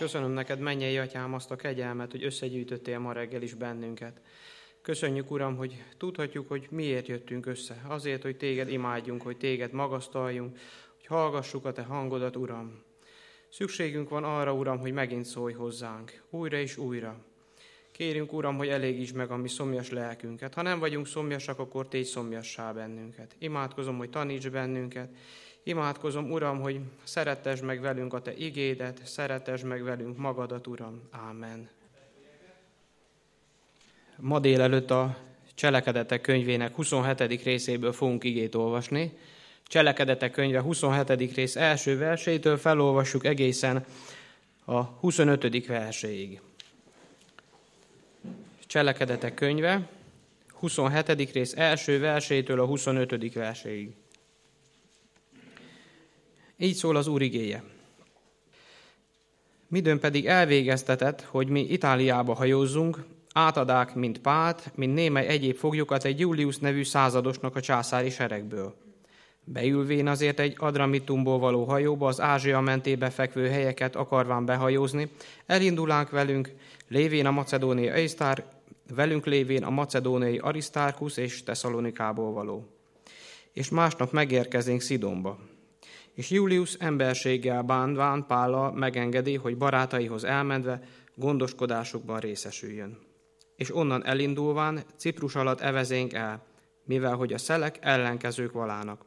Köszönöm neked, mennyei atyám, azt a kegyelmet, hogy összegyűjtöttél ma reggel is bennünket. Köszönjük, Uram, hogy tudhatjuk, hogy miért jöttünk össze. Azért, hogy téged imádjunk, hogy téged magasztaljunk, hogy hallgassuk a te hangodat, Uram. Szükségünk van arra, Uram, hogy megint szólj hozzánk, újra és újra. Kérünk, Uram, hogy elégítsd meg a mi szomjas lelkünket. Ha nem vagyunk szomjasak, akkor tégy szomjassá bennünket. Imádkozom, hogy taníts bennünket. Imádkozom, Uram, hogy szeretesd meg velünk a te igédet, szeretesd meg velünk magadat, Uram. Ámen. Ma délelőtt a Cselekedetek könyvének 27. részéből fogunk igét olvasni. Cselekedetek könyve 27. rész első versétől felolvassuk egészen a 25. verséig. Cselekedetek könyve 27. rész első versétől a 25. verséig. Így szól az Úr igéje. Midőn pedig elvégeztetett, hogy mi Itáliába hajózzunk, átadák, mint Pált, mint némely egyéb foglyokat egy Julius nevű századosnak a császári seregből. Beülvén azért egy Adramittumból való hajóba az Ázsia mentébe fekvő helyeket akarván behajózni, elindulánk velünk lévén a macedóniai Arisztárkusz és Tesszalonikából való. És másnap megérkezünk Szidonba. És Julius emberséggel bánván Pállal megengedi, hogy barátaihoz elmenve gondoskodásukban részesüljön. És onnan elindulván Ciprus alatt evezénk el, mivel hogy a szelek ellenkezők valának.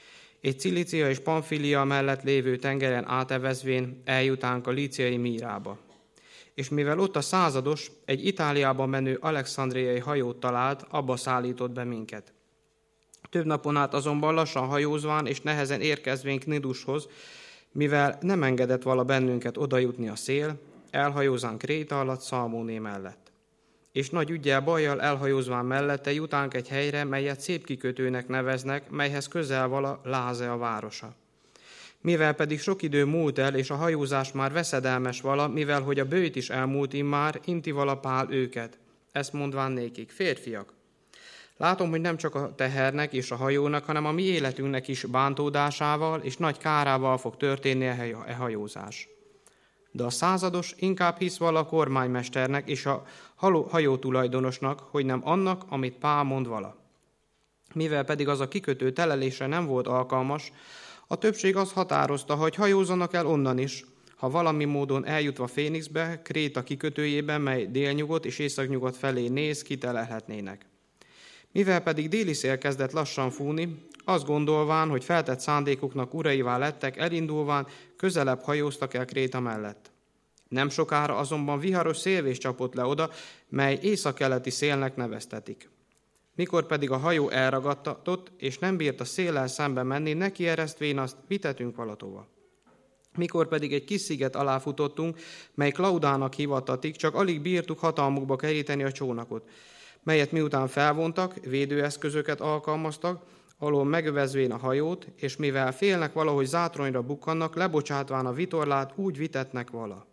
És Cilícia és Pamfilia mellett lévő tengeren átevezvén eljutánk a líciai Mírába. És mivel ott a százados egy Itáliába menő alexandriai hajót talált, abba szállított be minket. Több napon át azonban lassan hajózván és nehezen érkezvén Knidushoz, mivel nem engedett vala bennünket odajutni a szél, elhajózánk Kréta alatt Szalmóné mellett. És nagy üggyel bajjal elhajózván mellette jutánk egy helyre, melyet szép kikötőnek neveznek, melyhez közel vala Láze a városa. Mivel pedig sok idő múlt el, és a hajózás már veszedelmes vala, mivel hogy a bőjt is elmúlt immár, inti vala Pál őket. Ezt mondván nékik: férfiak, látom, hogy nem csak a tehernek és a hajónak, hanem a mi életünknek is bántódásával és nagy kárával fog történni a hajózás. De a százados inkább hisz vala a kormánymesternek és a hajó tulajdonosnak, hogy nem annak, amit Pál mond vala. Mivel pedig az a kikötő telelésre nem volt alkalmas, a többség azt határozta, hogy hajózzanak el onnan is, ha valami módon eljutva Fénixbe, Kréta kikötőjében, mely délnyugat és északnyugat felé néz, kitelelhetnének. Mivel pedig déli szél kezdett lassan fújni, azt gondolván, hogy feltett szándékuknak uraivá lettek, elindulván közelebb hajóztak el Kréta mellett. Nem sokára azonban viharos szélvés csapott le oda, mely északkeleti szélnek neveztetik. Mikor pedig a hajó elragadtatott, és nem bírt a széllel szembe menni, neki eresztvén azt vitetünk valatova. Mikor pedig egy kis sziget alá futottunk, mely Klaudának hivatatik, csak alig bírtuk hatalmukba keríteni a csónakot, melyet miután felvontak, védőeszközöket alkalmaztak, alól megövezvén a hajót, és mivel félnek valahogy zátronyra bukkannak, lebocsátván a vitorlát, úgy vitetnek vala.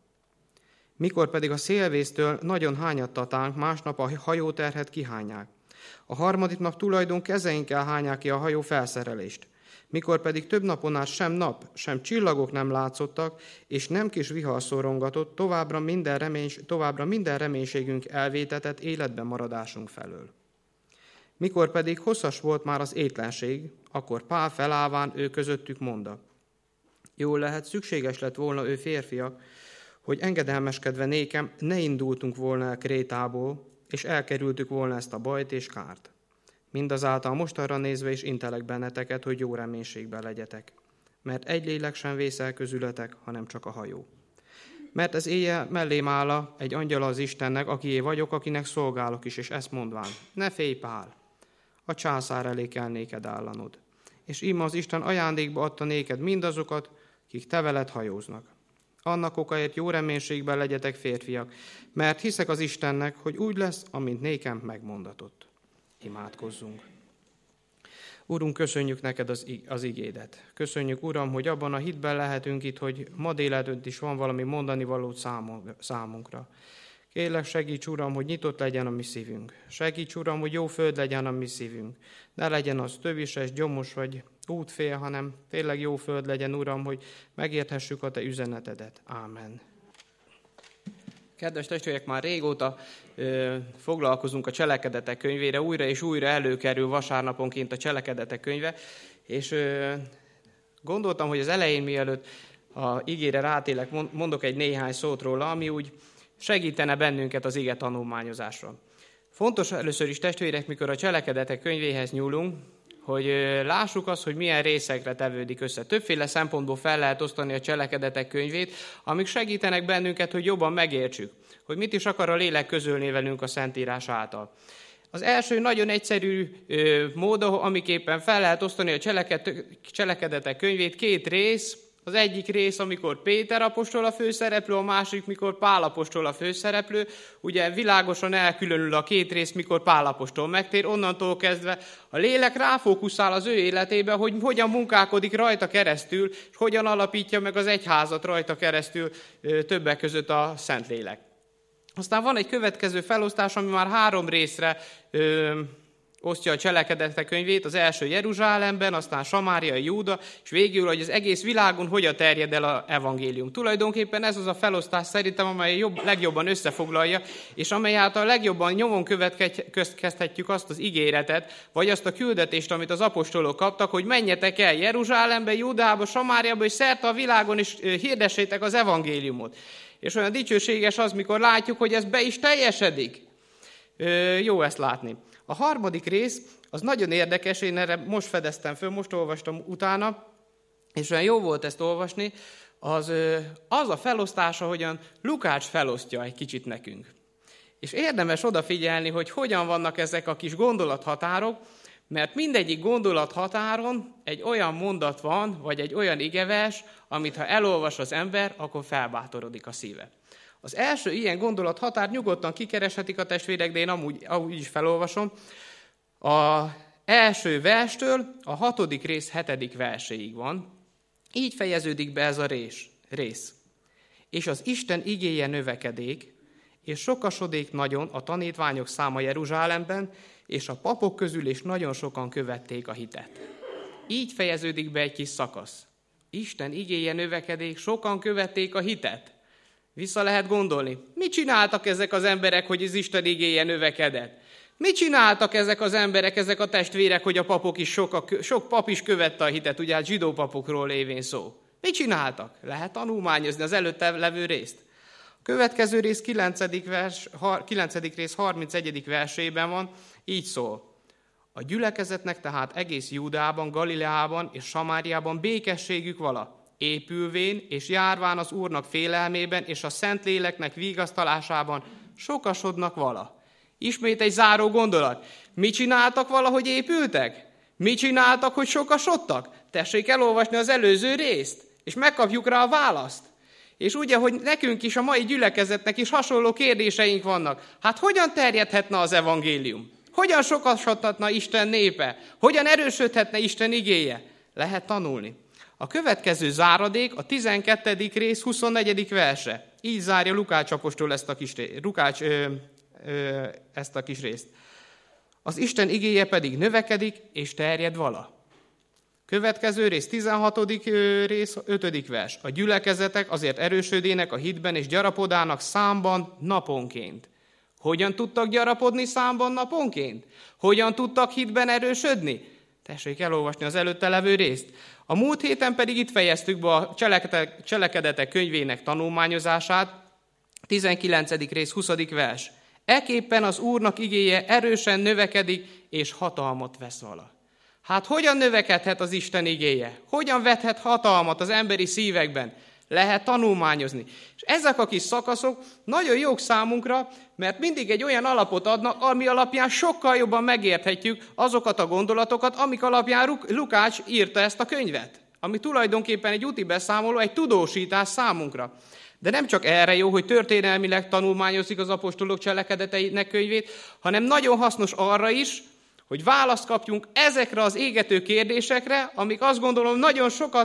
Mikor pedig a szélvésztől nagyon hányattatánk, másnap a hajóterhet kihányák. A harmadik nap tulajdon kezeinkkel hányák ki a hajó felszerelést. Mikor pedig több napon át sem nap, sem csillagok nem látszottak, és nem kis vihar szorongatott, továbbra minden reménységünk elvétetett életben maradásunk felől. Mikor pedig hosszas volt már az étlenség, akkor Pál felállván ő közöttük mondta: jól lehet, szükséges lett volna ő férfiak, hogy engedelmeskedve nékem ne indultunk volna el Krétából, és elkerültük volna ezt a bajt és kárt. Mindazáltal most arra nézve is intelek benneteket, hogy jó reménységben legyetek. Mert egy lélek sem vészel közületek, hanem csak a hajó. Mert ez éjjel mellém áll egy angyala az Istennek, akié vagyok, akinek szolgálok is, és ezt mondván: ne félj, Pál, a császár elé kell néked állanod. És íme az Isten ajándékba adta néked mindazokat, kik te veled hajóznak. Annak okáért jó reménységben legyetek, férfiak, mert hiszek az Istennek, hogy úgy lesz, amint nékem megmondatott. Imádkozzunk. Úrunk, köszönjük neked az igédet. Köszönjük, Uram, hogy abban a hitben lehetünk itt, hogy ma délelőtt is van valami mondani való számunkra. Kérlek, segíts, Uram, hogy nyitott legyen a mi szívünk. Segíts, Uram, hogy jó föld legyen a mi szívünk. Ne legyen az tövises, gyomos vagy útfél, hanem tényleg jó föld legyen, Uram, hogy megérthessük a te üzenetedet. Ámen. Kedves testvérek, már régóta foglalkozunk a Cselekedetek könyvére, újra és újra előkerül vasárnaponként a Cselekedetek könyve, és gondoltam, hogy az elején, mielőtt a igére rátélek, mondok egy néhány szót róla, ami úgy segítene bennünket az ige tanulmányozásra. Fontos először is, testvérek, mikor a Cselekedetek könyvéhez nyúlunk, hogy lássuk azt, hogy milyen részekre tevődik össze. Többféle szempontból fel lehet osztani a Cselekedetek könyvét, amik segítenek bennünket, hogy jobban megértsük, hogy mit is akar a lélek közölni velünk a Szentírás által. Az első nagyon egyszerű mód, amiképpen fel lehet osztani a Cselekedetek könyvét, két rész. Az egyik rész, amikor Péter apostol a főszereplő, a másik, mikor Pál apostol a főszereplő. Ugye világosan elkülönül a két rész, mikor Pál apostol megtér, onnantól kezdve a lélek ráfókuszál az ő életébe, hogy hogyan munkálkodik rajta keresztül, és hogyan alapítja meg az egyházat rajta keresztül, többek között a Szentlélek. Aztán van egy következő felosztás, ami már 3 részre osztja a Cselekedetek könyvét, az első Jeruzsálemben, aztán Samária, Júda, és végül, hogy az egész világon hogyan terjed el az evangélium. Tulajdonképpen ez az a felosztás szerintem, amely legjobban összefoglalja, és amely által legjobban nyomon következtetjük azt az ígéretet, vagy azt a küldetést, amit az apostolok kaptak, hogy menjetek el Jeruzsálembe, Júdába, Samáriába, és szerte a világon is hirdessétek az evangéliumot. És olyan dicsőséges az, mikor látjuk, hogy ez be is teljesedik. Jó ezt látni. A harmadik rész, az nagyon érdekes, én erre most fedeztem föl, most olvastam utána, és olyan jó volt ezt olvasni, az a felosztása, hogyan Lukács felosztja egy kicsit nekünk. És érdemes odafigyelni, hogy hogyan vannak ezek a kis gondolathatárok, mert mindegyik gondolathatáron egy olyan mondat van, vagy egy olyan igevers, amit ha elolvas az ember, akkor felbátorodik a szíve. Az első ilyen gondolathatár nyugodtan kikereshetik a testvérek, de én amúgy is felolvasom. Az első verstől a 6. rész 7. verséig van. Így fejeződik be ez a rész. És az Isten igéje növekedék, és sokasodék nagyon a tanítványok száma Jeruzsálemben, és a papok közül is nagyon sokan követték a hitet. Így fejeződik be egy kis szakasz. Isten igéje növekedék, sokan követték a hitet. Vissza lehet gondolni. Mit csináltak ezek az emberek, hogy az Isten igéje növekedett? Mit csináltak ezek az emberek, ezek a testvérek, hogy a papok is, sok pap is követte a hitet, ugye hát zsidó papokról lévén szó. Mit csináltak? Lehet tanulmányozni az előtte levő részt. A következő rész 9. rész 31. versében van, így szól. A gyülekezetnek tehát egész Júdeában, Galileában és Samáriában békességük vala. Épülvén és járván az Úrnak félelmében és a Szentléleknek vigasztalásában sokasodnak vala. Ismét egy záró gondolat. Mit csináltak valahogy épültek? Mit csináltak, hogy sokasodtak? Tessék elolvasni az előző részt, és megkapjuk rá a választ. És ugye, hogy nekünk is, a mai gyülekezetnek is hasonló kérdéseink vannak. Hát hogyan terjedhetne az evangélium? Hogyan sokasodhatna Isten népe? Hogyan erősödhetne Isten igéje? Lehet tanulni. A következő záradék a 12. rész 24. verse. Így zárja Lukács apostol ezt a kis részt. Az Isten igéje pedig növekedik és terjed vala. Következő rész 16. rész 5. vers. A gyülekezetek azért erősödének a hitben és gyarapodának számban naponként. Hogyan tudtak gyarapodni számban naponként? Hogyan tudtak hitben erősödni? Tessék elolvasni az előtte levő részt. A múlt héten pedig itt fejeztük be a Cselekedetek könyvének tanulmányozását, 19. rész 20. vers. Ekképpen az Úrnak igéje erősen növekedik, és hatalmat vesz vala. Hát hogyan növekedhet az Isten igéje? Hogyan vethet hatalmat az emberi szívekben? Lehet tanulmányozni. És ezek a kis szakaszok nagyon jók számunkra, mert mindig egy olyan alapot adnak, ami alapján sokkal jobban megérthetjük azokat a gondolatokat, amik alapján Lukács írta ezt a könyvet. Ami tulajdonképpen egy úti beszámoló, egy tudósítás számunkra. De nem csak erre jó, hogy történelmileg tanulmányozik az apostolok cselekedeteinek könyvét, hanem nagyon hasznos arra is, hogy választ kapjunk ezekre az égető kérdésekre, amik azt gondolom nagyon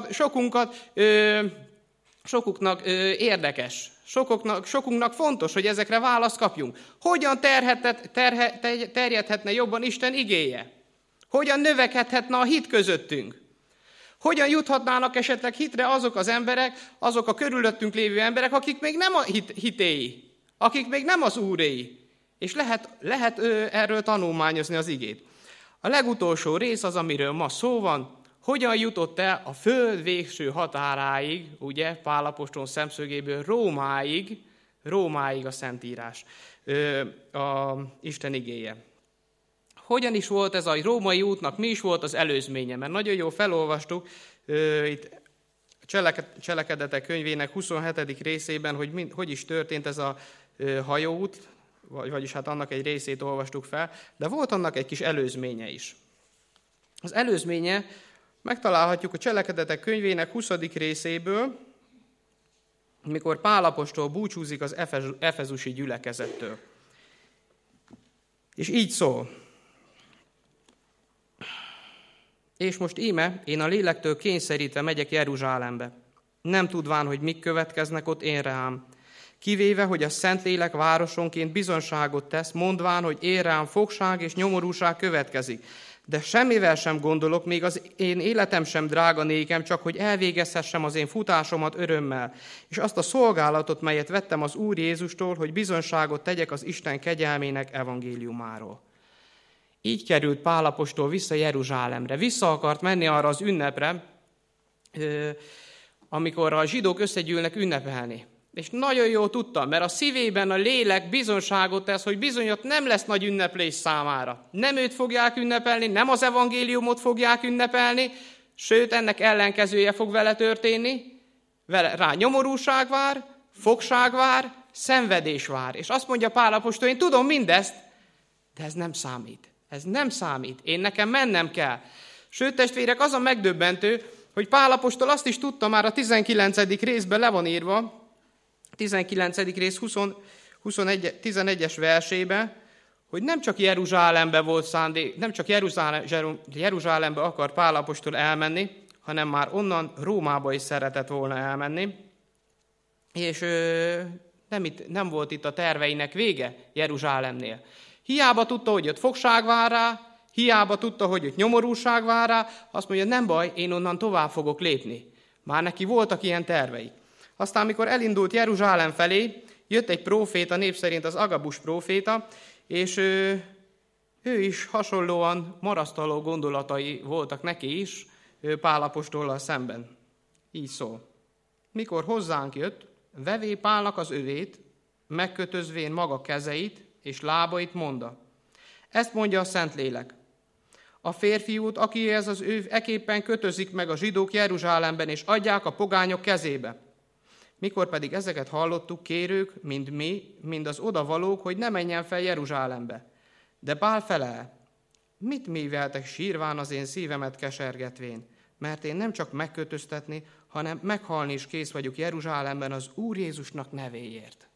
sokuknak érdekes, sokunknak fontos, hogy ezekre választ kapjunk. Hogyan terjedhetne jobban Isten igéje? Hogyan növekedhetne a hit közöttünk? Hogyan juthatnának esetleg hitre azok az emberek, azok a körülöttünk lévő emberek, akik még nem a hitéi, akik még nem az Úréi. És lehet erről tanulmányozni az igét. A legutolsó rész az, amiről ma szó van, hogyan jutott el a föld végső határáig, ugye, Pál apostol szemszögéből Rómáig a Szentírás, a Isten igéje. Hogyan is volt ez a római útnak, mi is volt az előzménye? Mert nagyon jól felolvastuk itt Cselekedetek könyvének 27. részében, hogy is történt ez a hajóút, vagyis hát annak egy részét olvastuk fel, de volt annak egy kis előzménye is. Az előzménye megtalálhatjuk a Cselekedetek könyvének 20. részéből, mikor Pál apostol búcsúzik az efezusi gyülekezettől. És így szól. És most íme, én a lélektől kényszerítve megyek Jeruzsálembe. Nem tudván, hogy mik következnek ott én rám. Kivéve, hogy a Szentlélek városonként bizonságot tesz, mondván, hogy én rám fogság és nyomorúság következik. De semmivel sem gondolok, még az én életem sem drága nékem, csak hogy elvégezhessem az én futásomat örömmel, és azt a szolgálatot, melyet vettem az Úr Jézustól, hogy bizonságot tegyek az Isten kegyelmének evangéliumáról. Így került Pál apostol vissza Jeruzsálemre. Vissza akart menni arra az ünnepre, amikor a zsidók összegyűlnek ünnepelni. És nagyon jól tudtam, mert a szívében a lélek bizonságot tesz, hogy bizony ott nem lesz nagy ünneplés számára. Nem őt fogják ünnepelni, nem az evangéliumot fogják ünnepelni, sőt, ennek ellenkezője fog vele történni. Rá nyomorúság vár, fogság vár, szenvedés vár. És azt mondja Pál apostol, én tudom mindezt, de ez nem számít. Ez nem számít. Én nekem mennem kell. Sőt, testvérek, az a megdöbbentő, hogy Pál apostol azt is tudta, már a 19. részben le van írva, 19. rész 11-es versében, hogy nem csak Jeruzsálembe volt szándék, nem csak Jeruzsálembe akar Pál apostol elmenni, hanem már onnan Rómába is szeretett volna elmenni. És nem volt itt a terveinek vége Jeruzsálemnél. Hiába tudta, hogy ott fogság vár rá, hiába tudta, hogy ott nyomorúság vár rá, azt mondja, nem baj, én onnan tovább fogok lépni. Már neki voltak ilyen tervei. Aztán, amikor elindult Jeruzsálem felé, jött egy próféta, név szerint az Agabus próféta, és ő is hasonlóan marasztaló gondolatai voltak neki is, Pál apostollal szemben. Így szól. Mikor hozzánk jött, vevé Pálnak az övét, megkötözvén maga kezeit és lábait mondta. Ezt mondja a Szentlélek. A férfiút, akihez az öv eképpen kötözik meg a zsidók Jeruzsálemben, és adják a pogányok kezébe. Mikor pedig ezeket hallottuk, kérők, mind mi, mind az odavalók, hogy ne menjen fel Jeruzsálembe. De Pál felel, mit műveltek sírván az én szívemet kesergetvén, mert én nem csak megkötöztetni, hanem meghalni is kész vagyok Jeruzsálemben az Úr Jézusnak nevéért.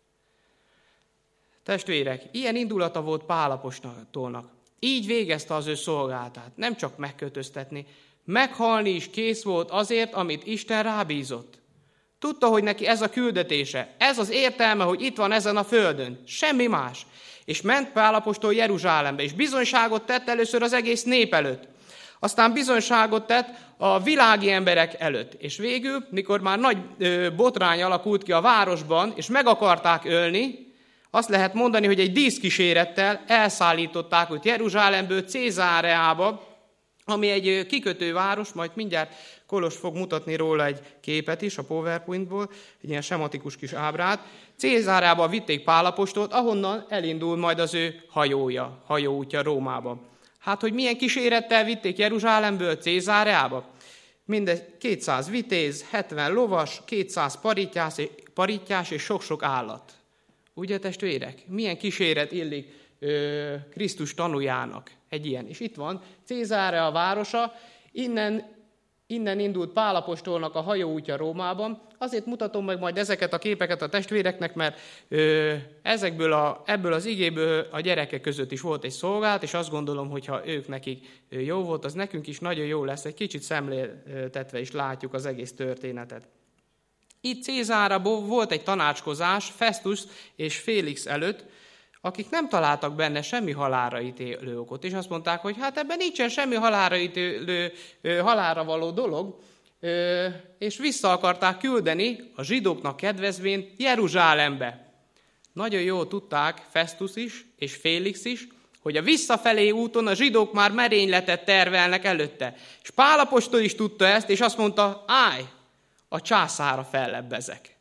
Testvérek, ilyen indulata volt Pál apostolnak. Így végezte az ő szolgálatát, nem csak megkötöztetni, meghalni is kész volt azért, amit Isten rábízott. Tudta, hogy neki ez a küldetése, ez az értelme, hogy itt van ezen a földön, semmi más. És ment Pál apostol Jeruzsálembe, és bizonyságot tett először az egész nép előtt. Aztán bizonyságot tett a világi emberek előtt. És végül, mikor már nagy botrány alakult ki a városban, és meg akarták ölni, azt lehet mondani, hogy egy díszkísérettel elszállították őt Jeruzsálemből Cézáreába, ami egy kikötőváros, majd mindjárt Kolos fog mutatni róla egy képet is a PowerPointból, egy ilyen sematikus kis ábrát. Cézáreába vitték Pál apostolt, ahonnan elindul majd az ő hajóútja Rómába. Hát, hogy milyen kísérettel vitték Jeruzsálemből Cézáreába? Mindegy 200 vitéz, 70 lovas, 200 parittyás és sok-sok állat. Ugye, testvérek? Milyen kíséret illik Krisztus tanújának egy ilyen. És itt van Cézárea városa, innen indult Pál apostolnak a hajóútja Rómában. Azért mutatom meg majd ezeket a képeket a testvéreknek, mert ebből az igéből a gyerekek között is volt egy szolgálat, és azt gondolom, hogy ha ők nekik jó volt, az nekünk is nagyon jó lesz. Egy kicsit szemléltetve is látjuk az egész történetet. Itt Cézárában volt egy tanácskozás Festus és Félix előtt, akik nem találtak benne semmi halálra ítélő okot, és azt mondták, hogy hát ebben nincsen semmi halálra való dolog, és vissza akarták küldeni a zsidóknak kedvezvén Jeruzsálembe. Nagyon jól tudták Festus is és Félix is, hogy a visszafelé úton a zsidók már merényletet tervelnek előtte. És Pál apostol is tudta ezt, és azt mondta, állj, a császárra fellebbezek.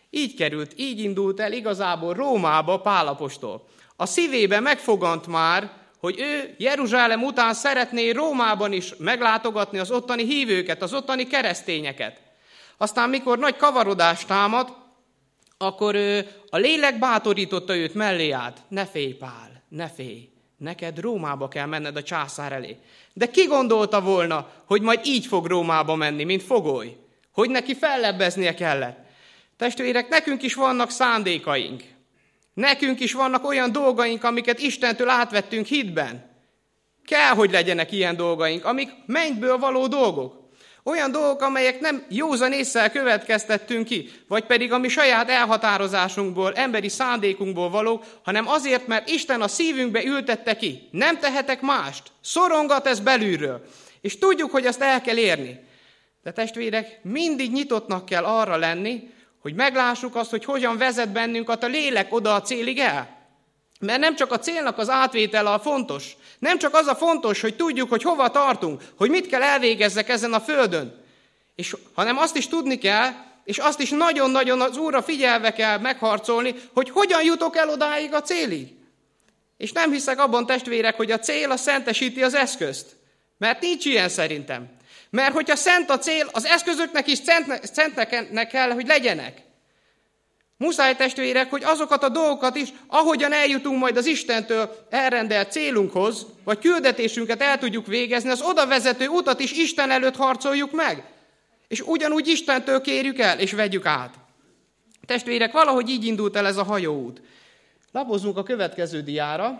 Így indult el igazából Rómába Pál apostol. A szívébe megfogant már, hogy ő Jeruzsálem után szeretné Rómában is meglátogatni az ottani hívőket, az ottani keresztényeket. Aztán, mikor nagy kavarodás támad, akkor a lélek bátorította őt mellé át. Ne félj, Pál, ne félj, neked Rómába kell menned a császár elé. De ki gondolta volna, hogy majd így fog Rómába menni, mint fogoly? Hogy neki fellebbeznie kellett? Testvérek, nekünk is vannak szándékaink. Nekünk is vannak olyan dolgaink, amiket Istentől átvettünk hitben. Kell, hogy legyenek ilyen dolgaink, amik mennyből való dolgok. Olyan dolgok, amelyek nem józan ésszel következtettünk ki, vagy pedig a mi saját elhatározásunkból, emberi szándékunkból valók, hanem azért, mert Isten a szívünkbe ültette ki. Nem tehetek mást. Szorongat ez belülről. És tudjuk, hogy azt el kell érni. De testvérek, mindig nyitottnak kell arra lenni, hogy meglássuk azt, hogy hogyan vezet bennünket a lélek oda a célig el. Mert nem csak a célnak az átvétele a fontos, nem csak az a fontos, hogy tudjuk, hogy hova tartunk, hogy mit kell elvégezzek ezen a földön, hanem azt is tudni kell, és azt is nagyon-nagyon az Úrra figyelve kell megharcolni, hogy hogyan jutok el odáig a célig. És nem hiszek abban, testvérek, hogy a cél a szentesíti az eszközt. Mert nincs ilyen szerintem. Mert hogyha szent a cél, az eszközöknek is szentnek kell, hogy legyenek. Muszáj, testvérek, hogy azokat a dolgokat is, ahogyan eljutunk majd az Istentől elrendelt célunkhoz, vagy küldetésünket el tudjuk végezni, az oda vezető utat is Isten előtt harcoljuk meg. És ugyanúgy Istentől kérjük el, és vegyük át. Testvérek, valahogy így indult el ez a hajóút. Lapozzunk a következő diára.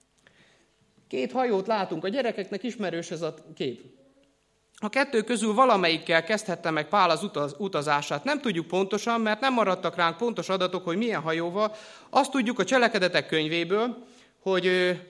2 hajót látunk, a gyerekeknek ismerős ez a kép. A 2 közül valamelyikkel kezdhette meg Pál az utazását. Nem tudjuk pontosan, mert nem maradtak ránk pontos adatok, hogy milyen hajóval. Azt tudjuk a Cselekedetek könyvéből, hogy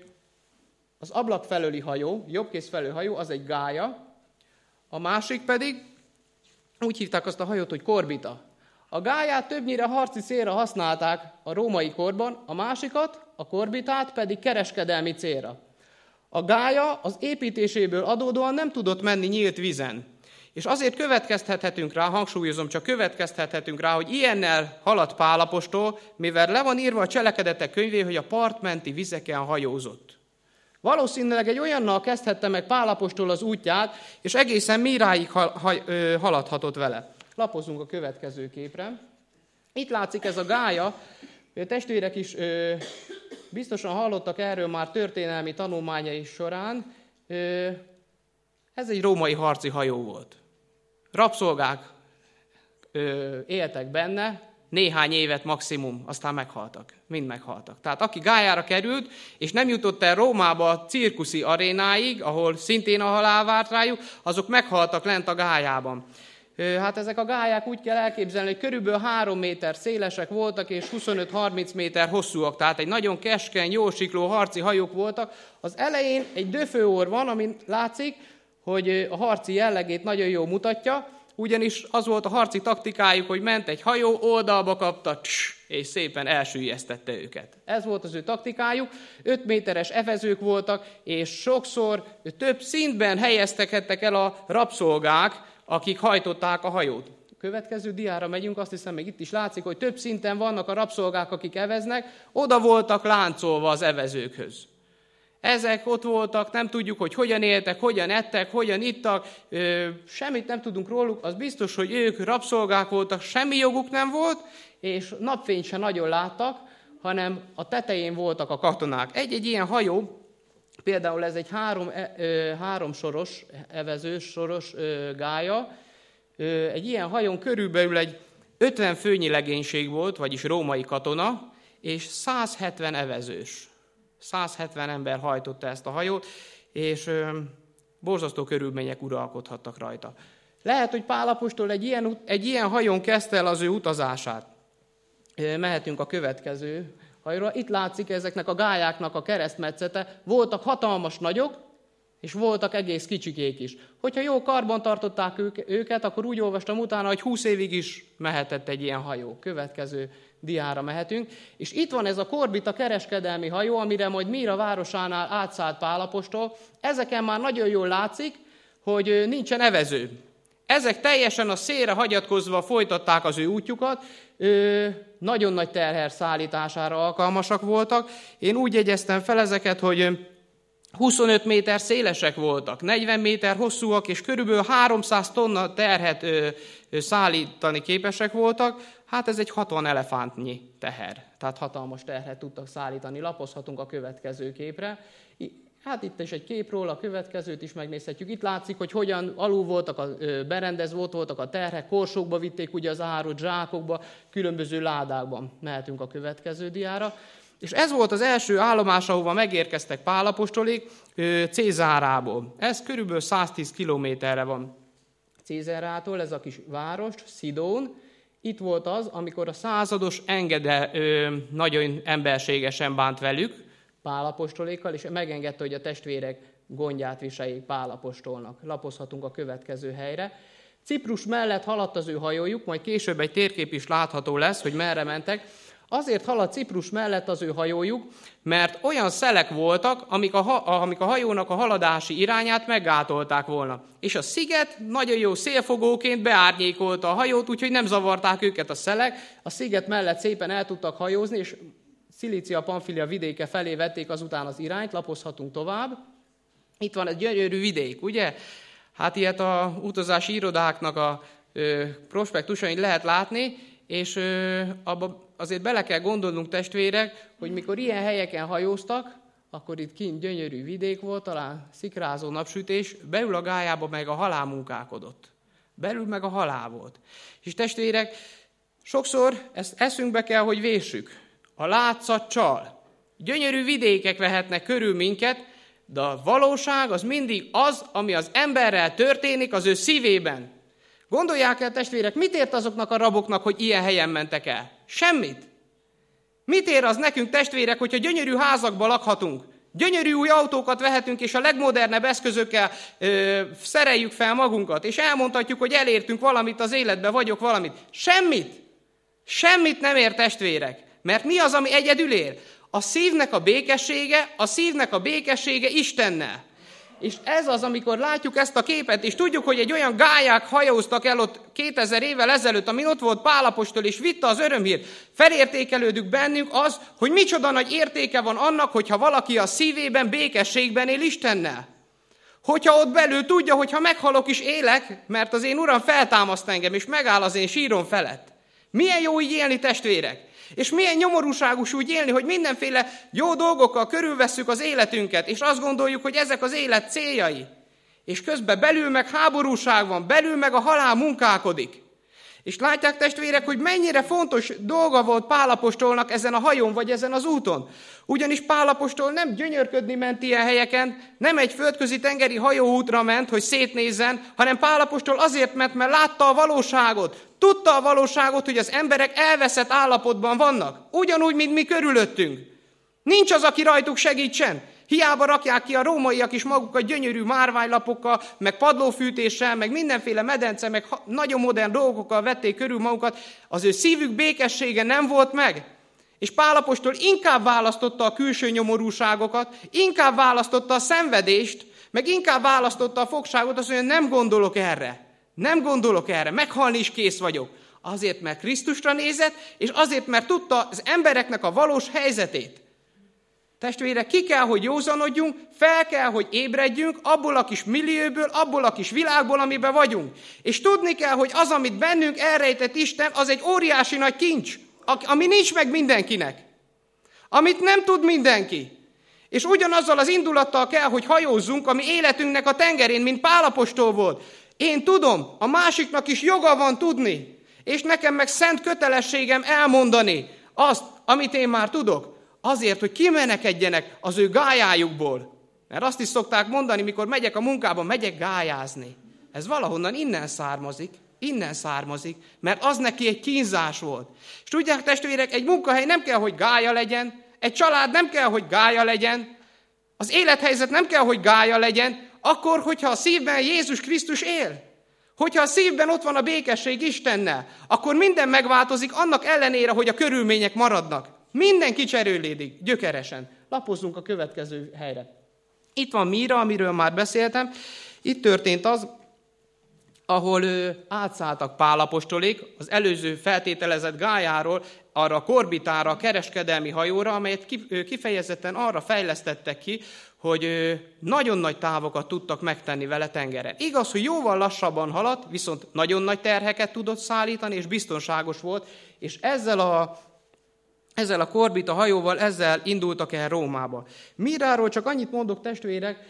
az ablak felőli hajó, jobbkész felőli hajó, az egy gája, a másik pedig, úgy hívták azt a hajót, hogy korbita. A gáját többnyire harci célra használták a római korban, a másikat, a korbitát pedig kereskedelmi célra. A gálya az építéséből adódóan nem tudott menni nyílt vízen. És azért következtethetünk rá, hangsúlyozom, csak következtethetünk rá, hogy ilyennel haladt Pál apostol, mivel le van írva a Cselekedetek könyvé, hogy a partmenti vizeken hajózott. Valószínűleg egy olyannal kezdhette meg Pál apostol az útját, és egészen Míráig haladhatott vele. Lapozzunk a következő képre. Itt látszik ez a gálya, a testvérek is biztosan hallottak erről már történelmi tanulmányai során. Ez egy római harci hajó volt. Rabszolgák éltek benne, néhány évet maximum, aztán meghaltak. Mind meghaltak. Tehát aki gályára került, és nem jutott el Rómába a cirkuszi arénáig, ahol szintén a halál várt rájuk, azok meghaltak lent a gályában. Hát ezek a gályák úgy kell elképzelni, hogy körülbelül 3 méter szélesek voltak, és 25-30 méter hosszúak. Tehát egy nagyon keskeny, jó sikló harci hajók voltak. Az elején egy döfőor van, amin látszik, hogy a harci jellegét nagyon jól mutatja, ugyanis az volt a harci taktikájuk, hogy ment egy hajó, oldalba kapta, és szépen elsüllyesztette őket. Ez volt az ő taktikájuk. 5 méteres evezők voltak, és sokszor több szintben helyezkedtek el a rabszolgák, akik hajtották a hajót. A következő diára megyünk, azt hiszem, még itt is látszik, hogy több szinten vannak a rabszolgák, akik eveznek, oda voltak láncolva az evezőkhöz. Ezek ott voltak, nem tudjuk, hogy hogyan éltek, hogyan ettek, hogyan ittak, semmit nem tudunk róluk, az biztos, hogy ők rabszolgák voltak, semmi joguk nem volt, és napfényt sem nagyon láttak, hanem a tetején voltak a katonák. Egy ilyen hajó, például ez egy 3 soros, evezős soros gálya, egy ilyen hajón körülbelül egy 50 főnyi legénység volt, vagyis római katona, és 170 evezős. 170 ember hajtotta ezt a hajót, és borzasztó körülmények uralkodhattak rajta. Lehet, hogy Pál apostol egy ilyen hajón kezdte el az ő utazását. Mehetünk a következő hajóra. Itt látszik ezeknek a gályáknak a keresztmetszete. Voltak hatalmas nagyok, És voltak egész kicsikék is. Hogyha jó karban tartották őket, akkor úgy olvastam utána, hogy 20 évig is mehetett egy ilyen hajó. Következő diára mehetünk. És itt van ez a Korbita kereskedelmi hajó, amire majd Míra városánál átszállt Pál apostol. Ezeken már nagyon jól látszik, hogy nincsen evező. Ezek teljesen a szélre hagyatkozva folytatták az ő útjukat, nagyon nagy terher szállítására alkalmasak voltak. Én úgy jegyeztem fel ezeket, hogy 25 méter szélesek voltak, 40 méter hosszúak, és körülbelül 300 tonna terhet szállítani képesek voltak. Hát ez egy 60 elefántnyi teher, tehát hatalmas terhet tudtak szállítani. Lapozhatunk a következő képre. Hát itt is egy kép róla, a következőt is megnézhetjük. Itt látszik, hogy hogyan alul voltak, berendezvoltak a terhek, korsókba vitték ugye az árut, zsákokba, különböző ládákban. Mehetünk a következő diára. És ez volt az első állomás, ahova megérkeztek Pál apostolék Cézárából. Ez körülbelül 110 kilométerre van Cézárától, ez a kis város, Szidón. Itt volt az, amikor a százados Engede nagyon emberségesen bánt velük, Pál apostolékkal, és megengedte, hogy a testvérek gondját viseljék Pál apostolnak. Lapozhatunk a következő helyre. Ciprus mellett haladt az ő hajójuk, majd később egy térkép is látható lesz, hogy merre mentek. Azért haladt Ciprus mellett az ő hajójuk, mert olyan szelek voltak, amik a hajónak a haladási irányát meggátolták volna. És a sziget nagyon jó szélfogóként beárnyékolta a hajót, úgyhogy nem zavarták őket a szelek. A sziget mellett szépen el tudtak hajózni, és Szilícia-Pamfilia vidéke felé vették azután az irányt, lapozhatunk tovább. Itt van egy gyönyörű vidék, ugye? Hát ilyet a utazási irodáknak a prospektusain lehet látni, és abba azért bele kell gondolnunk, testvérek, hogy mikor ilyen helyeken hajóztak, akkor itt kint gyönyörű vidék volt, talán szikrázó napsütés, belül a gályába meg a halál munkálkodott. Belül meg a halál volt. És testvérek, sokszor ezt eszünkbe kell, hogy véssük. A látszat csal. Gyönyörű vidékek vehetnek körül minket, de a valóság az mindig az, ami az emberrel történik az ő szívében. Gondolják el, testvérek, mit ért azoknak a raboknak, hogy ilyen helyen mentek el? Semmit. Mit ér az nekünk, testvérek, hogyha gyönyörű házakban lakhatunk? Gyönyörű új autókat vehetünk, és a legmodernebb eszközökkel szereljük fel magunkat, és elmondhatjuk, hogy elértünk valamit az életbe, vagyok valamit. Semmit. Semmit nem ér, testvérek. Mert mi az, ami egyedül ér? A szívnek a békessége Istennel. És ez az, amikor látjuk ezt a képet, és tudjuk, hogy egy olyan gályák hajóztak el ott 2000 évvel ezelőtt, amin ott volt Pál apostol, és vitte az örömhírt. Felértékelődik bennünk az, hogy micsoda nagy értéke van annak, hogyha valaki a szívében, békességben él Istennel. Hogyha ott belül tudja, hogy ha meghalok is élek, mert az én Uram feltámaszt engem, és megáll az én sírom felett. Milyen jó így élni, testvérek! És milyen nyomorúságos úgy élni, hogy mindenféle jó dolgokkal körülvesszük az életünket, és azt gondoljuk, hogy ezek az élet céljai. És közben belül meg háborúság van, belül meg a halál munkálkodik. És látják, testvérek, hogy mennyire fontos dolga volt Pál apostolnak ezen a hajón, vagy ezen az úton. Ugyanis Pál apostol nem gyönyörködni ment ilyen helyeken, nem egy földközi tengeri hajóútra ment, hogy szétnézzen, hanem Pál apostol azért ment, mert látta a valóságot. Tudta a valóságot, hogy az emberek elveszett állapotban vannak. Ugyanúgy, mint mi körülöttünk. Nincs az, aki rajtuk segítsen. Hiába rakják ki a rómaiak is magukat gyönyörű márványlapokkal, meg padlófűtéssel, meg mindenféle medence, meg nagyon modern dolgokkal vették körül magukat. Az ő szívük békessége nem volt meg. És Pál apostol inkább választotta a külső nyomorúságokat, inkább választotta a szenvedést, meg inkább választotta a fogságot, azt mondja, nem gondolok erre. Nem gondolok erre, meghalni is kész vagyok. Azért, mert Krisztusra nézett, és azért, mert tudta az embereknek a valós helyzetét. Testvérek, ki kell, hogy józanodjunk, fel kell, hogy ébredjünk abból a kis millióból, abból a kis világból, amiben vagyunk. És tudni kell, hogy az, amit bennünk elrejtett Isten, az egy óriási nagy kincs, ami nincs meg mindenkinek. Amit nem tud mindenki. És ugyanazzal az indulattal kell, hogy hajózzunk, ami életünknek a tengerén, mint Pál apostol volt. Én tudom, a másiknak is joga van tudni, és nekem meg szent kötelességem elmondani azt, amit én már tudok, azért, hogy kimenekedjenek az ő gályájukból. Mert azt is szokták mondani, mikor megyek a munkába, megyek gályázni. Ez valahonnan innen származik, mert az neki egy kínzás volt. És tudják, testvérek, egy munkahely nem kell, hogy gálya legyen, egy család nem kell, hogy gálya legyen, az élethelyzet nem kell, hogy gálya legyen, akkor, hogyha a szívben Jézus Krisztus él, hogyha a szívben ott van a békesség Istennel, akkor minden megváltozik annak ellenére, hogy a körülmények maradnak. Minden kicserőlődik gyökeresen. Lapozzunk a következő helyre. Itt van Míra, amiről már beszéltem. Itt történt az, ahol átszálltak Pál apostolék az előző feltételezett gályáról arra a korbitára, a kereskedelmi hajóra, amelyet kifejezetten arra fejlesztettek ki, hogy nagyon nagy távokat tudtak megtenni vele tengeren. Igaz, hogy jóval lassabban haladt, viszont nagyon nagy terheket tudott szállítani, és biztonságos volt, és ezzel a korbita hajóval ezzel indultak el Rómába. Míráról csak annyit mondok, testvérek,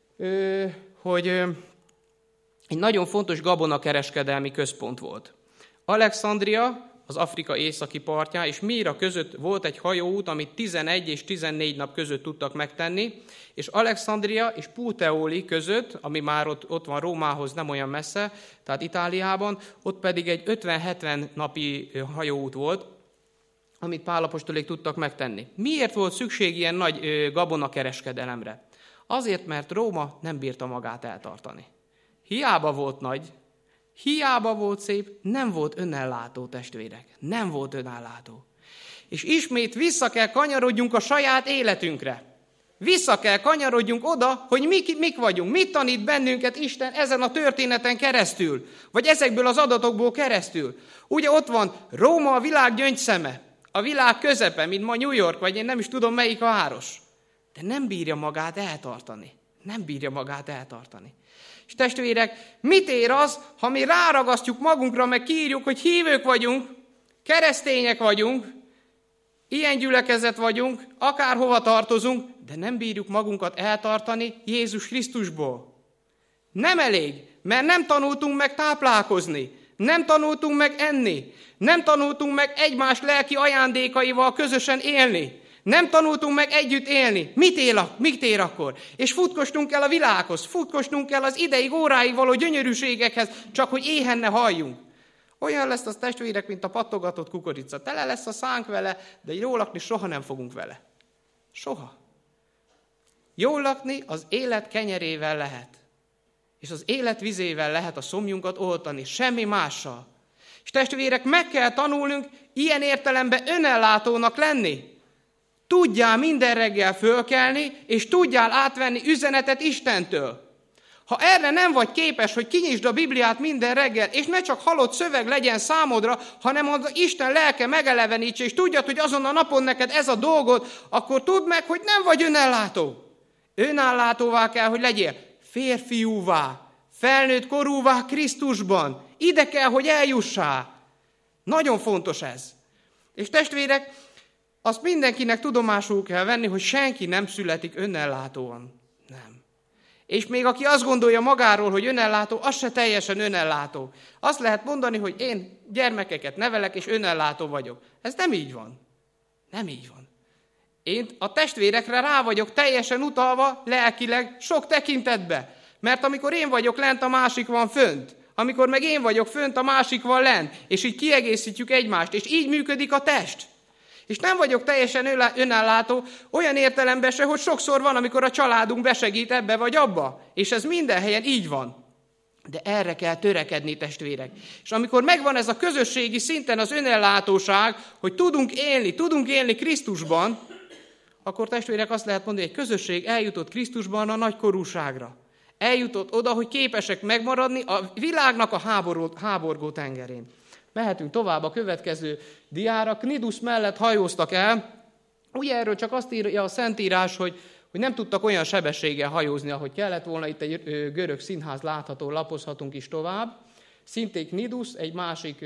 hogy egy nagyon fontos gabonakereskedelmi központ volt. Alexandria, az Afrika északi partján, és Míra között volt egy hajóút, amit 11 és 14 nap között tudtak megtenni, és Alexandria és Puteoli között, ami már ott van Rómához nem olyan messze, tehát Itáliában, ott pedig egy 50-70 napi hajóút volt, amit Pál apostolék tudtak megtenni. Miért volt szükség ilyen nagy gabonakereskedelemre? Azért, mert Róma nem bírta magát eltartani. Hiába volt nagy, hiába volt szép, nem volt önellátó, testvérek. Nem volt önellátó. És ismét vissza kell kanyarodjunk a saját életünkre. Vissza kell kanyarodjunk oda, hogy mik vagyunk. Mit tanít bennünket Isten ezen a történeten keresztül? Vagy ezekből az adatokból keresztül? Ugye ott van Róma, a világ gyöngyszeme, a világ közepe, mint ma New York, vagy én nem is tudom melyik a város. De nem bírja magát eltartani. Nem bírja magát eltartani. És testvérek, mit ér az, ha mi ráragasztjuk magunkra, meg kiírjuk, hogy hívők vagyunk, keresztények vagyunk, ilyen gyülekezet vagyunk, akárhova tartozunk, de nem bírjuk magunkat eltartani Jézus Krisztusból. Nem elég, mert nem tanultunk meg táplálkozni, nem tanultunk meg enni, nem tanultunk meg egymás lelki ajándékaival közösen élni, nem tanultunk meg együtt élni. Mit ér akkor? És futkostunk el a világhoz, futkostunk el az ideig, óráig való gyönyörűségekhez, csak hogy éhen ne halljunk. Olyan lesz az, testvérek, mint a pattogatott kukorica. Tele lesz a szánk vele, de jól lakni soha nem fogunk vele. Soha. Jól lakni az élet kenyerével lehet. És az élet vizével lehet a szomjunkat oltani, semmi mással. És testvérek, meg kell tanulnunk ilyen értelemben önellátónak lenni. Tudjál minden reggel fölkelni, és tudjál átvenni üzenetet Istentől. Ha erre nem vagy képes, hogy kinyisd a Bibliát minden reggel, és ne csak halott szöveg legyen számodra, hanem az Isten lelke megelevenítse, és tudjad, hogy azon a napon neked ez a dolgod, akkor tudd meg, hogy nem vagy önellátó. Önellátóvá kell, hogy legyél. Férfiúvá, felnőtt korúvá Krisztusban. Ide kell, hogy eljussál. Nagyon fontos ez. És testvérek, azt mindenkinek tudomásul kell venni, hogy senki nem születik önellátóan. Nem. És még aki azt gondolja magáról, hogy önellátó, az se teljesen önellátó. Azt lehet mondani, hogy én gyermekeket nevelek, és önellátó vagyok. Ez nem így van. Nem így van. Én a testvérekre rá vagyok teljesen utalva lelkileg sok tekintetbe. Mert amikor én vagyok lent, a másik van fönt. Amikor meg én vagyok fönt, a másik van lent. És így kiegészítjük egymást. És így működik a test. És nem vagyok teljesen önellátó, olyan értelemben se, hogy sokszor van, amikor a családunk besegít ebbe vagy abba. És ez minden helyen így van. De erre kell törekedni, testvérek. És amikor megvan ez a közösségi szinten az önellátóság, hogy tudunk élni Krisztusban, akkor testvérek azt lehet mondani, hogy egy közösség eljutott Krisztusban a nagykorúságra. Eljutott oda, hogy képesek megmaradni a világnak a háborgó tengerén. Mehetünk tovább a következő diára. Knidus mellett hajóztak el. Ugye erről csak azt írja a Szentírás, hogy nem tudtak olyan sebességgel hajózni, ahogy kellett volna. Itt egy görög színház látható, lapozhatunk is tovább. Szintén Knidus, egy másik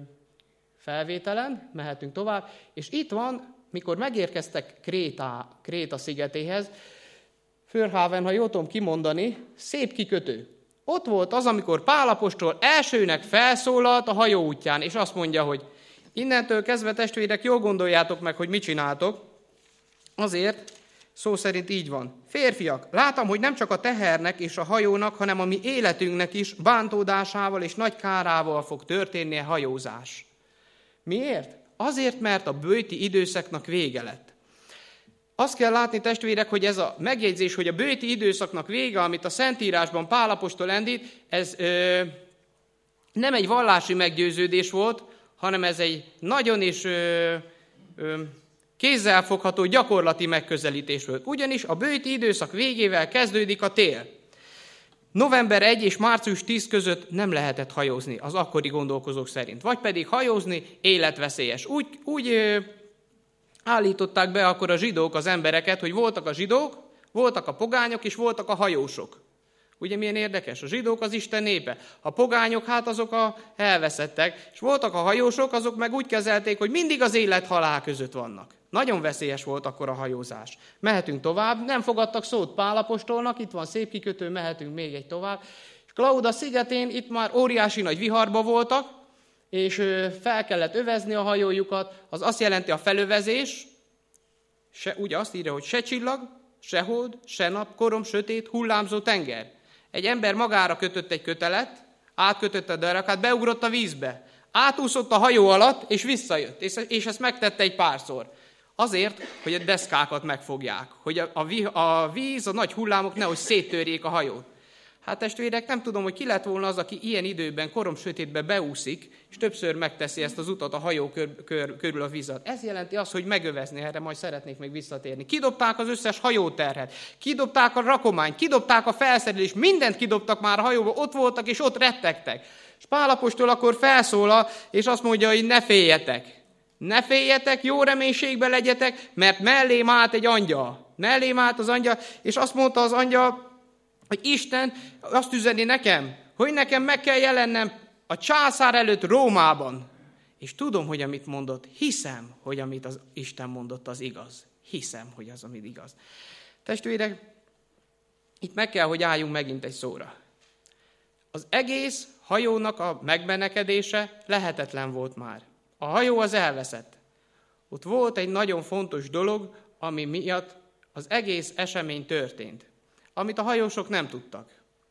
felvételen, mehetünk tovább. És itt van, mikor megérkeztek Kréta szigetéhez, Fölhaven, ha jól tudom kimondani, szép kikötő. Ott volt az, amikor Pál apostol elsőnek felszólalt a hajó útján, és azt mondja, hogy innentől kezdve, testvérek, jól gondoljátok meg, hogy mit csináltok. Azért szó szerint így van. Férfiak, látom, hogy nem csak a tehernek és a hajónak, hanem a mi életünknek is bántódásával és nagy kárával fog történni a hajózás. Miért? Azért, mert a böjti időszaknak vége lett. Azt kell látni, testvérek, hogy ez a megjegyzés, hogy a bőti időszaknak vége, amit a Szentírásban Pál apostol említ, ez nem egy vallási meggyőződés volt, hanem ez egy nagyon is kézzelfogható gyakorlati megközelítés volt. Ugyanis a bőti időszak végével kezdődik a tél. November 1 és március 10 között nem lehetett hajózni az akkori gondolkozók szerint. Vagy pedig hajózni életveszélyes. Úgy állították be akkor a zsidók az embereket, hogy voltak a zsidók, voltak a pogányok és voltak a hajósok. Ugye milyen érdekes? A zsidók az Isten népe, a pogányok hát azok elveszettek, és voltak a hajósok, azok meg úgy kezelték, hogy mindig az élet-halál között vannak. Nagyon veszélyes volt akkor a hajózás. Mehetünk tovább, nem fogadtak szót Pál apostolnak, itt van szép kikötő, mehetünk még egy tovább. És Klauda szigetén itt már óriási nagy viharba voltak, és fel kellett övezni a hajójukat, az azt jelenti a felövezés, ugye azt írja, hogy se csillag, se hold, se nap, korom, sötét, hullámzó tenger. Egy ember magára kötött egy kötelet, átkötötte a derekát, beugrott a vízbe, átúszott a hajó alatt, és visszajött, és ezt megtette egy párszor. Azért, hogy a deszkákat megfogják, hogy a víz, a nagy hullámok nehogy széttörjék a hajót. Hát testvérek, nem tudom, hogy ki lett volna az, aki ilyen időben, korom sötétbe beúszik, és többször megteszi ezt az utat a hajó körül a vízat. Ez jelenti azt, hogy megövezni, erre majd szeretnék még visszatérni. Kidobták az összes hajóterhet, kidobták a rakományt, kidobták a felszerelést, mindent kidobtak már a hajóba, ott voltak és ott rettegtek. És Pál apostol akkor felszólal, és azt mondja, hogy ne féljetek. Ne féljetek, jó reménységben legyetek, mert mellém állt egy angyal. Mellém állt az angyal, és azt mondta az angyal, hogy Isten azt üzeni nekem, hogy nekem meg kell jelennem a császár előtt Rómában. És tudom, hogy amit mondott, hiszem, hogy amit az Isten mondott, az igaz. Hiszem, hogy az, amit igaz. Testvérek, itt meg kell, hogy álljunk megint egy szóra. Az egész hajónak a megbenekedése lehetetlen volt már. A hajó az elveszett. Ott volt egy nagyon fontos dolog, ami miatt az egész esemény történt, amit a hajósok nem tudtak.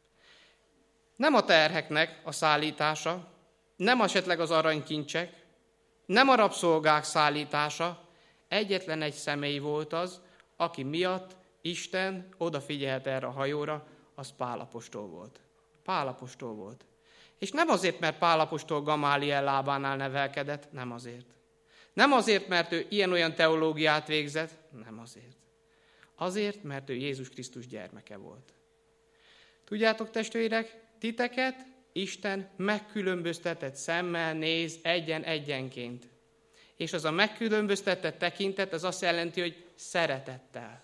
Nem a terheknek a szállítása, nem esetleg az aranykincsek, nem a rabszolgák szállítása, egyetlen egy személy volt az, aki miatt Isten odafigyelt erre a hajóra, az Pál apostol volt. Pál apostol volt. És nem azért, mert Pál apostol Gamáliel lábánál nevelkedett, nem azért. Nem azért, mert ő ilyen-olyan teológiát végzett, nem azért. Azért, mert ő Jézus Krisztus gyermeke volt. Tudjátok, testvérek, titeket Isten megkülönböztetett szemmel néz egyenként. És az a megkülönböztetett tekintet, az azt jelenti, hogy szeretettel.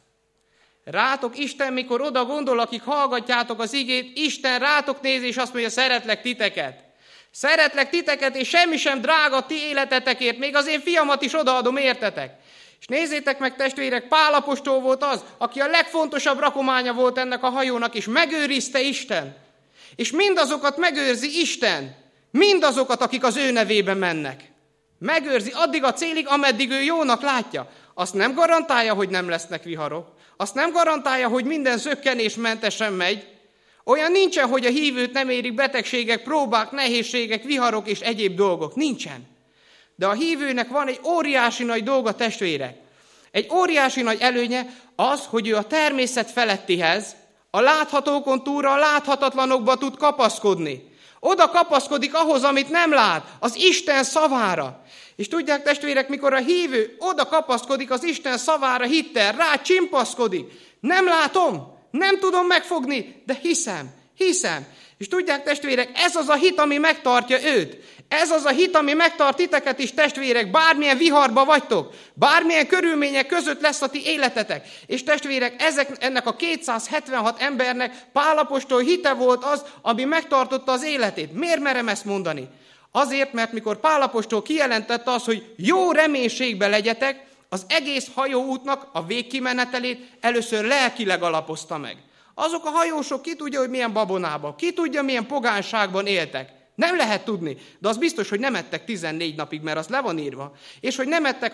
Rátok Isten, mikor oda gondol, akik hallgatjátok az igét, Isten rátok néz, és azt mondja, szeretlek titeket. Szeretlek titeket, és semmi sem drága ti életetekért, még az én fiamat is odaadom, értetek. És nézzétek meg, testvérek, Pál apostol volt az, aki a legfontosabb rakománya volt ennek a hajónak, és megőrizte Isten. És mindazokat megőrzi Isten, mindazokat, akik az ő nevében mennek. Megőrzi addig a célig, ameddig ő jónak látja. Azt nem garantálja, hogy nem lesznek viharok. Azt nem garantálja, hogy minden zökkenésmentesen megy. Olyan nincsen, hogy a hívőt nem érik betegségek, próbák, nehézségek, viharok és egyéb dolgok. Nincsen. De a hívőnek van egy óriási nagy dolga, testvérek. Egy óriási nagy előnye az, hogy ő a természet felettihez, a láthatókon túlra a láthatatlanokba tud kapaszkodni. Oda kapaszkodik ahhoz, amit nem lát, az Isten szavára. És tudják, testvérek, mikor a hívő oda kapaszkodik az Isten szavára hittel, rá csimpaszkodik. Nem látom, nem tudom megfogni, de hiszem. És tudják, testvérek, ez az a hit, ami megtartja őt. Ez az a hit, ami megtart titeket is, testvérek, bármilyen viharba vagytok, bármilyen körülmények között lesz a ti életetek. És testvérek, ennek a 276 embernek Pál apostol hite volt az, ami megtartotta az életét. Miért merem ezt mondani? Azért, mert mikor Pál apostol kijelentette azt, hogy jó reménységben legyetek, az egész hajóútnak a végkimenetelét először lelkileg alapozta meg. Azok a hajósok, ki tudja, hogy milyen babonában, ki tudja, milyen pogánságban éltek. Nem lehet tudni, de az biztos, hogy nem ettek 14 napig, mert az le van írva. És hogy nem ettek,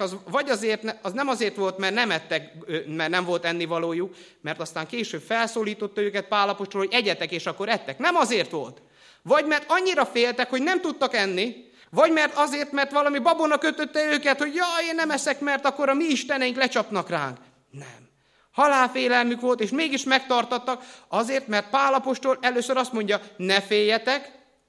az nem azért volt, mert nem ettek, mert nem volt ennivalójuk, mert aztán később felszólította őket Pál apostol, hogy egyetek, és akkor ettek. Nem azért volt. Vagy mert annyira féltek, hogy nem tudtak enni, vagy mert azért, mert valami babona kötötte őket, hogy jaj, én nem eszek, mert akkor a mi isteneink lecsapnak ránk. Nem. Halálfélelmük volt, és mégis megtartattak, azért, mert Pál apostol először azt mondja, ne féljetek,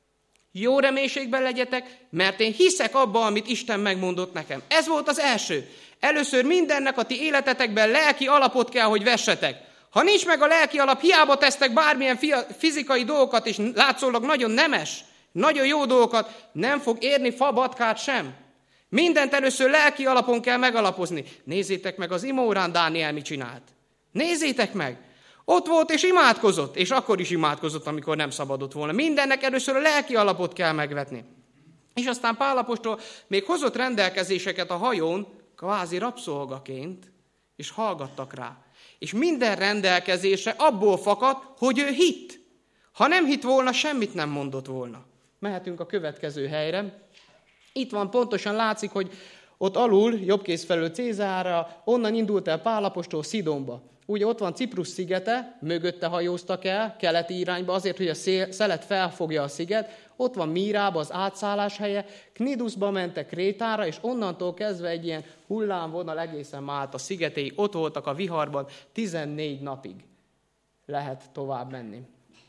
jó reménységben legyetek, mert én hiszek abba, amit Isten megmondott nekem. Ez volt az első. Először mindennek a ti életetekben lelki alapot kell, hogy vessetek. Ha nincs meg a lelki alap, hiába tesztek bármilyen fizikai dolgokat, és látszólag nagyon nemes, nagyon jó dolgokat, nem fog érni fabatkát sem. Mindent először lelki alapon kell megalapozni. Nézzétek meg az ima órán Dániel mit csinált. Nézzétek meg! Ott volt és imádkozott, és akkor is imádkozott, amikor nem szabadott volna. Mindennek először a lelki alapot kell megvetni. És aztán Pál apostol még hozott rendelkezéseket a hajón, kvázi rabszolgaként, és hallgattak rá. És minden rendelkezése abból fakad, hogy ő hitt. Ha nem hitt volna, semmit nem mondott volna. Mehetünk a következő helyre. Itt van, pontosan látszik, hogy ott alul, jobbkész felől Cézárra, onnan indult el Pál apostol Szidonba. Ugye ott van Ciprus szigete, mögötte hajóztak el, keleti irányba, azért, hogy a szelet felfogja a sziget. Ott van Mírába az átszállás helye, Kniduszba mentek Krétára, és onnantól kezdve egy ilyen hullámvonal egészen Málta szigetéig. Ott voltak a viharban, 14 napig lehet tovább menni.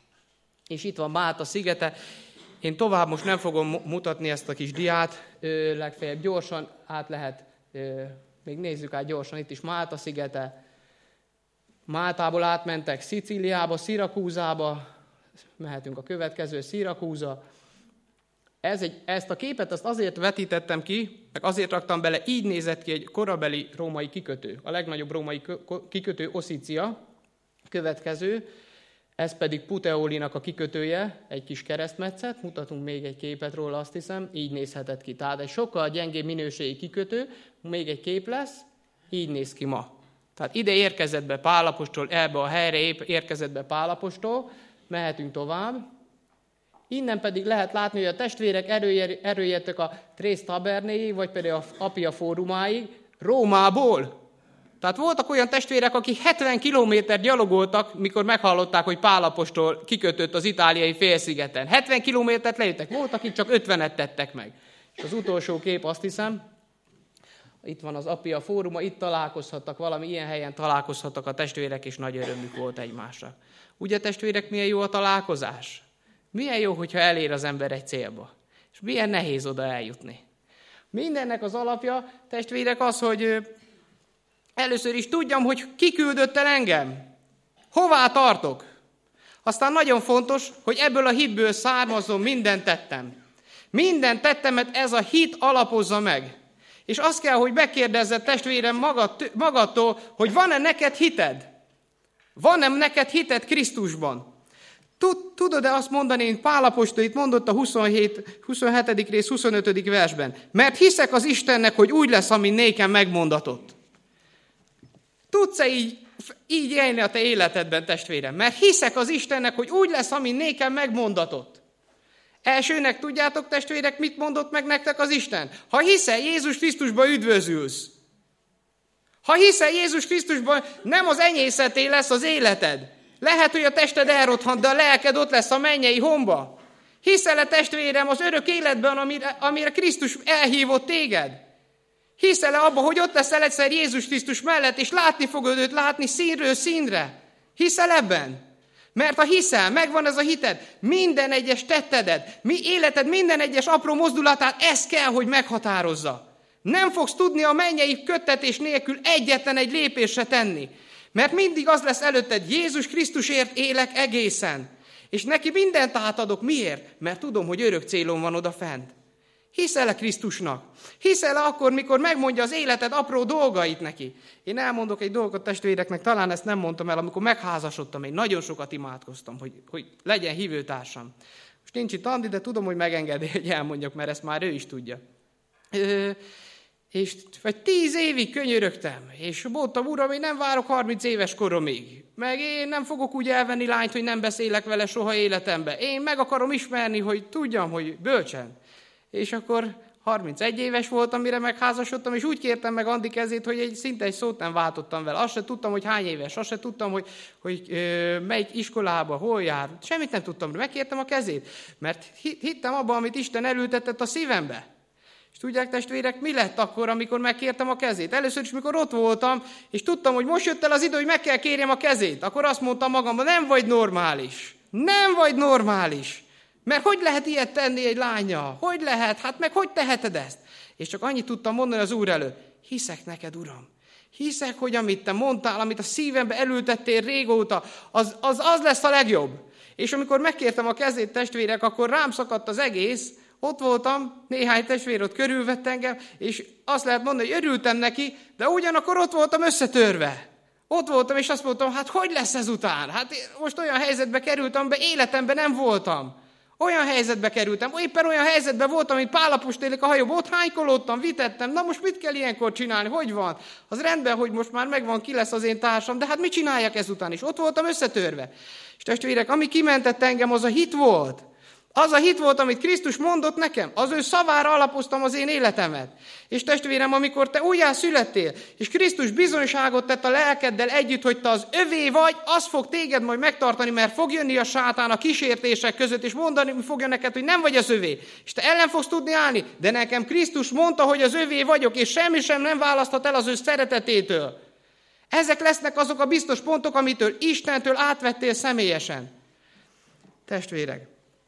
És itt van Málta szigete. Én tovább most nem fogom mutatni ezt a kis diát, legfeljebb gyorsan át lehet, még nézzük át gyorsan, itt is Málta szigete. Máltából átmentek Szicíliába, Szirakúzába, mehetünk a következő, Szirakúza. Ezt a képet azt azért vetítettem ki, meg azért raktam bele, így nézett ki egy korabeli római kikötő. A legnagyobb római kikötő Oszícia, következő, ez pedig Puteolinak a kikötője, egy kis keresztmetszet, mutatunk még egy képet róla, azt hiszem, így nézhetett ki. Tehát egy sokkal gyengébb minőségi kikötő, még egy kép lesz, így néz ki ma. Tehát ide érkezett be Pál apostol, ebbe a helyre érkezett be Pál apostol, mehetünk tovább. Innen pedig lehet látni, hogy a testvérek erőjöttek a Tres Tabernéig, vagy pedig a Appia fórumáig, Rómából. Tehát voltak olyan testvérek, akik 70 kilométert gyalogoltak, mikor meghallották, hogy Pál apostol kikötött az itáliai félszigeten. 70 kilométert lejöttek, voltak, akik csak 50-et tettek meg. És az utolsó kép, azt hiszem, itt van az Appia fóruma, itt találkozhattak, valami ilyen helyen találkozhattak a testvérek, és nagy örömük volt egymásra. Ugye testvérek, milyen jó a találkozás? Milyen jó, hogyha elér az ember egy célba. És milyen nehéz oda eljutni. Mindennek az alapja, testvérek, az, hogy először is tudjam, hogy ki küldött el engem. Hová tartok? Aztán nagyon fontos, hogy ebből a hitből származom, mindent tettem. Minden tettemet ez a hit alapozza meg. És azt kell, hogy megkérdezzed, testvérem, magadtól, hogy van-e neked hited? Van-e neked hited Krisztusban? Tudod-e azt mondani, hogy Pál apostol itt mondott a 27. rész 25. versben? Mert hiszek az Istennek, hogy úgy lesz, ami nékem megmondatott. Tudsz-e így élni a te életedben, testvérem? Mert hiszek az Istennek, hogy úgy lesz, ami nékem megmondatott. Elsőnek tudjátok, testvérek, mit mondott meg nektek az Isten? Ha hiszel Jézus Krisztusban, üdvözülsz. Ha hiszel Jézus Krisztusban, nem az enyészeté lesz az életed. Lehet, hogy a tested elrothant, de a lelked ott lesz a mennyei homba. Hiszel-e, testvérem, az örök életben, amire Krisztus elhívott téged? Hiszel-e abba, hogy ott leszel egyszer Jézus Krisztus mellett, és látni fogod őt látni színről színre? Hiszel ebben? Mert ha hiszel, megvan ez a hited, minden egyes tettedet, életed minden egyes apró mozdulatát, ez kell, hogy meghatározza. Nem fogsz tudni a mennyei köttetés nélkül egyetlen egy lépésre tenni. Mert mindig az lesz előtted, Jézus Krisztusért élek egészen. És neki mindent átadok. Miért? Mert tudom, hogy örök célom van oda fent. Hiszel-e Krisztusnak? Hiszel-e akkor, mikor megmondja az életed apró dolgait neki? Én elmondok egy dolgot testvéreknek, talán ezt nem mondtam el, amikor megházasodtam, én nagyon sokat imádkoztam, hogy legyen hívőtársam. Most nincs itt Andi, de tudom, hogy megengedi, hogy elmondjak, mert ezt már ő is tudja. És vagy 10 évig könyörögtem, és mondtam, uram, én nem várok 30 éves koromig, meg én nem fogok úgy elvenni lányt, hogy nem beszélek vele soha életemben. Én meg akarom ismerni, hogy tudjam, hogy bölcsen. És akkor 31 éves voltam, mire megházasodtam, és úgy kértem meg Andi kezét, hogy szinte egy szót nem váltottam vele. Azt se tudtam, hogy hány éves, azt se tudtam, hogy melyik iskolába, hol jár. Semmit nem tudtam, megkértem a kezét, mert hittem abban, amit Isten elültetett a szívembe. És tudják, testvérek, mi lett akkor, amikor megkértem a kezét? Először is, mikor ott voltam, és tudtam, hogy most jött el az idő, hogy meg kell kérjem a kezét, akkor azt mondtam magamban, nem vagy normális. Nem vagy normális. Mert hogy lehet ilyet tenni egy lánya? Hogy lehet? Hát meg hogy teheted ezt? És csak annyit tudtam mondani az Úr előtt. Hiszek neked, Uram. Hiszek, hogy amit te mondtál, amit a szívembe elültettél régóta, az lesz a legjobb. És amikor megkértem a kezét, testvérek, akkor rám szakadt az egész. Ott voltam, néhány testvér ott körülvett engem, és azt lehet mondani, hogy örültem neki, de ugyanakkor ott voltam összetörve. Ott voltam, és azt mondtam, hát hogy lesz ezután? Hát most olyan helyzetbe kerültem, amiben életemben nem voltam. Olyan helyzetbe kerültem, éppen olyan helyzetben voltam, mint Pál apostolnak a hajóban, ott hánykolódtam, vitettem, na most mit kell ilyenkor csinálni, hogy van? Az rendben, hogy most már megvan, ki lesz az én társam, de hát mit csináljak ezután is? Ott voltam összetörve. És testvérek, ami kimentett engem, az a hit volt. Az a hit volt, amit Krisztus mondott nekem, az ő szavára alapoztam az én életemet. És testvérem, amikor te újjá születtél, és Krisztus bizonyságot tett a lelkeddel együtt, hogy te az övé vagy, az fog téged majd megtartani, mert fog jönni a sátán a kísértések között, és mondani fogja neked, hogy nem vagy az övé. És te ellen fogsz tudni állni, de nekem Krisztus mondta, hogy az övé vagyok, és semmi sem nem választhat el az ő szeretetétől. Ezek lesznek azok a biztos pontok, amitől Istentől átvettél személyesen. Testvérek,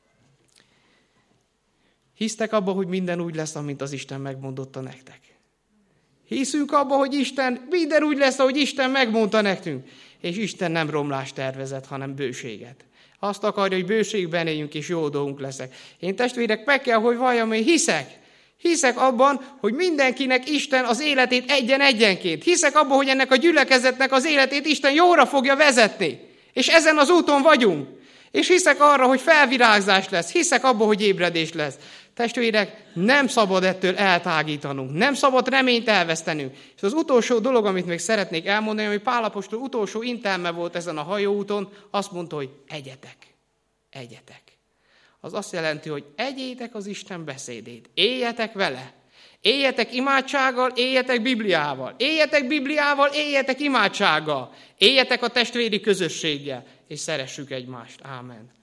hisztek abba, hogy minden úgy lesz, amint az Isten megmondotta nektek. Hiszünk abba, hogy minden úgy lesz, ahogy Isten megmondta nekünk. És Isten nem romlást tervezett, hanem bőséget. Azt akarja, hogy bőségben éljünk, és jó dolgunk leszek. Én testvérek, meg kell, hogy valljam, hogy hiszek. Hiszek abban, hogy mindenkinek Isten az életét egyenként. Hiszek abban, hogy ennek a gyülekezetnek az életét Isten jóra fogja vezetni. És ezen az úton vagyunk. És hiszek arra, hogy felvirágzás lesz. Hiszek abban, hogy ébredés lesz. Testvérek, nem szabad ettől eltágítanunk. Nem szabad reményt elvesztenünk. És az utolsó dolog, amit még szeretnék elmondani, hogy Pál apostol utolsó intelme volt ezen a hajóúton, azt mondta, hogy egyetek. Egyetek. Az azt jelenti, hogy egyétek az Isten beszédét. Éljetek vele. Éljetek imádsággal, éljetek Bibliával. Éljetek Bibliával, éljetek imádsággal. Éljetek a testvéri közösséggel. És szeressük egymást. Ámen.